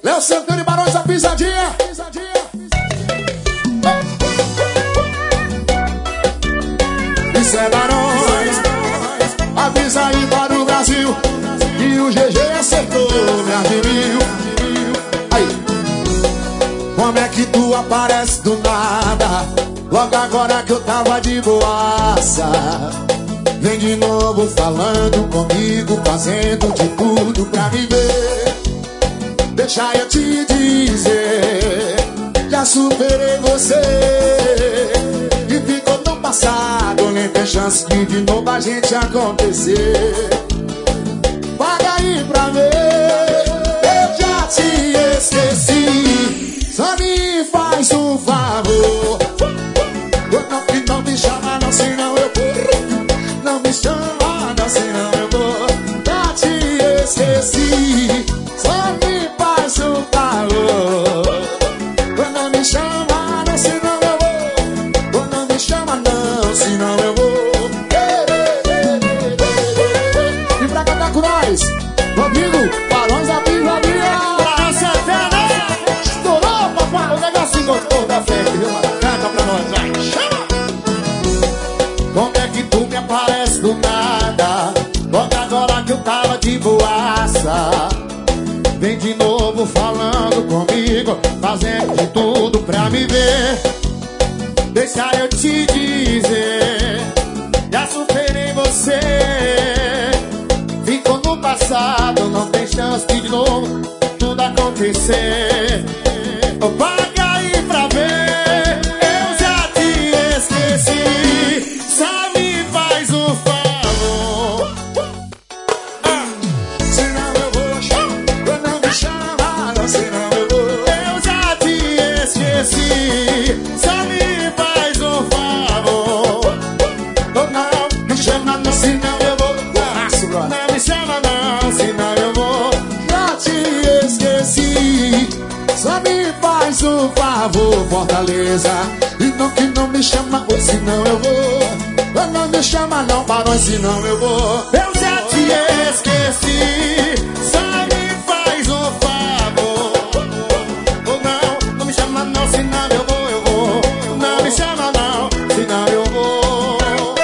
Léo Santana e Barões da Pisadinha. Isso é Barões. Avisa aí para o Brasil que o GG acertou, me admiro. Aí. Como é que tu aparece do nada? Logo agora que eu tava de boaça. Vem de novo falando comigo, fazendo de tudo pra me ver. Deixa eu te dizer, já superei você. E ficou tão passado, nem tem chance de novo a gente acontecer. Paga aí pra ver, eu já te esqueci. Só me faz um favor, não me chama não, senão eu vou. Não me chama não, senão eu vou. Já te esqueci. Só me faz um favor. Não me chama não, senão eu vou. Não me chama não, senão eu vou. E pra cantar com nós, Rodrigo, Barões da Pisadinha. Barões Santana. Estourou, papai, o negocinho gostou da festa, viu? Canta pra nós, vai. Chama! Como é que tu me aparece do nada? Logo agora que eu tava de boaça. Vem de novo falando comigo, fazendo de tudo pra me ver. Deixa eu te dizer, já superei você. Ficou no passado, não tem chance de novo tudo acontecer. Paga aí pra ver, eu já te esqueci. Só me faz um favor. Senão eu vou, não me chama, não, senão eu vou. Eu já te esqueci. Só me faz um favor. Não me chama não, senão eu vou. Não me chama não, senão eu vou. Já te esqueci. Só me faz um favor, Fortaleza. E não que não me chama, ou senão eu vou. Não me chama não, Barões, senão eu vou. Eu já te esqueci. Só me faz um favor. Ou não me chama não, senão eu vou. Não me chama não, senão eu vou.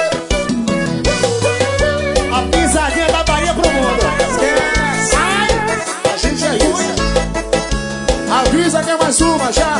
A pisadinha da Bahia pro mundo. Esquece. A gente é isso. Avisa que é mais uma, já.